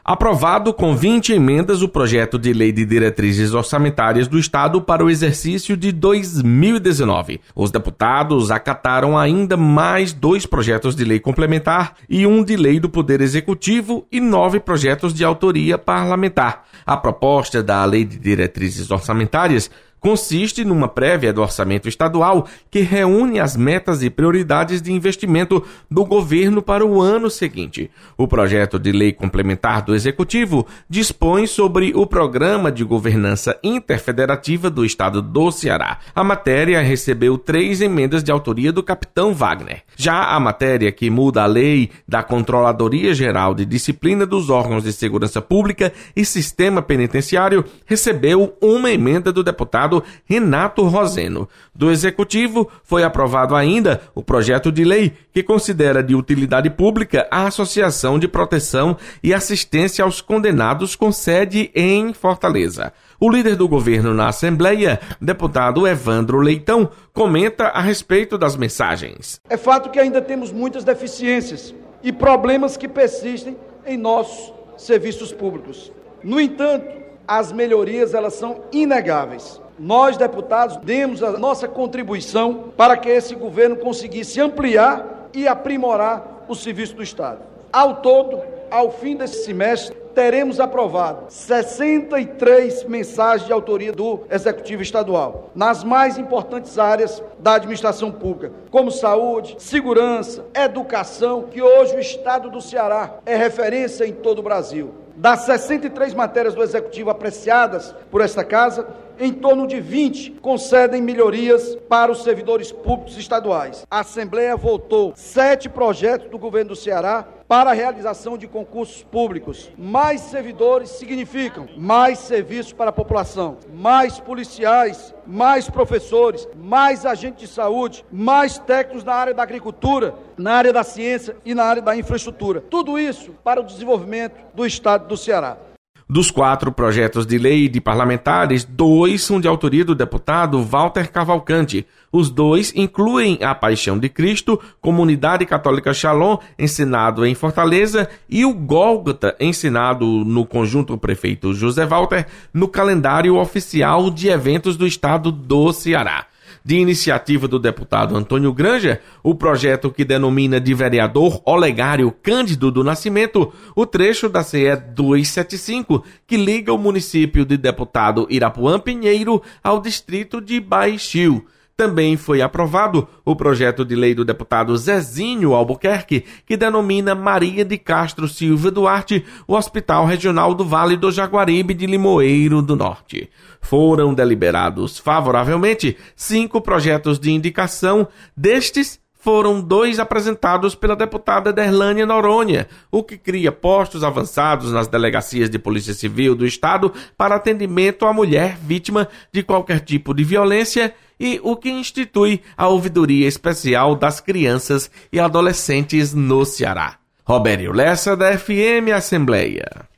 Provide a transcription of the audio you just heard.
Aprovado com 20 emendas o projeto de lei de diretrizes orçamentárias do Estado para o exercício de 2019. Os deputados acataram ainda mais 2 projetos de lei complementar e um de lei do Poder Executivo e 9 projetos de autoria parlamentar. A proposta da lei de diretrizes orçamentárias consiste numa prévia do orçamento estadual que reúne as metas e prioridades de investimento do governo para o ano seguinte. O projeto de lei complementar do Executivo dispõe sobre o Programa de Governança Interfederativa do Estado do Ceará. A matéria recebeu 3 emendas de autoria do capitão Wagner. Já a matéria que muda a lei da Controladoria Geral de Disciplina dos Órgãos de Segurança Pública e Sistema Penitenciário recebeu uma emenda do deputado Renato Roseno. Do Executivo, foi aprovado ainda o projeto de lei que considera de utilidade pública a Associação de Proteção e Assistência aos Condenados com sede em Fortaleza. O líder do governo na Assembleia, deputado Evandro Leitão, comenta a respeito das mensagens. É fato que ainda temos muitas deficiências e problemas que persistem em nossos serviços públicos. No entanto, as melhorias elas são inegáveis. Nós, deputados, demos a nossa contribuição para que esse governo conseguisse ampliar e aprimorar o serviço do Estado. Ao todo, ao fim desse semestre, teremos aprovado 63 mensagens de autoria do Executivo Estadual, nas mais importantes áreas da administração pública, como saúde, segurança, educação, que hoje o Estado do Ceará é referência em todo o Brasil. Das 63 matérias do Executivo apreciadas por esta Casa, em torno de 20 concedem melhorias para os servidores públicos estaduais. A Assembleia votou 7 projetos do governo do Ceará para a realização de concursos públicos. Mais servidores significam mais serviços para a população, mais policiais, mais professores, mais agentes de saúde, mais técnicos na área da agricultura, na área da ciência e na área da infraestrutura. Tudo isso para o desenvolvimento do Estado do Ceará. Dos 4 projetos de lei de parlamentares, 2 são de autoria do deputado Walter Cavalcante. Os 2 incluem a Paixão de Cristo, Comunidade Católica Shalom, ensinado em Fortaleza, e o Gólgota, ensinado no Conjunto Prefeito José Walter, no calendário oficial de eventos do Estado do Ceará. De iniciativa do deputado Antônio Granja, o projeto que denomina de vereador Olegário Cândido do Nascimento, o trecho da CE 275, que liga o município de Deputado Irapuã Pinheiro ao distrito de Baixio. Também foi aprovado o projeto de lei do deputado Zezinho Albuquerque, que denomina Maria de Castro Silva Duarte o Hospital Regional do Vale do Jaguaribe de Limoeiro do Norte. Foram deliberados favoravelmente 5 projetos de indicação. Destes, foram 2 apresentados pela deputada Derlânia Noronha, o que cria postos avançados nas delegacias de Polícia Civil do Estado para atendimento à mulher vítima de qualquer tipo de violência e o que institui a ouvidoria especial das crianças e adolescentes no Ceará. Robério Lessa, da FM Assembleia.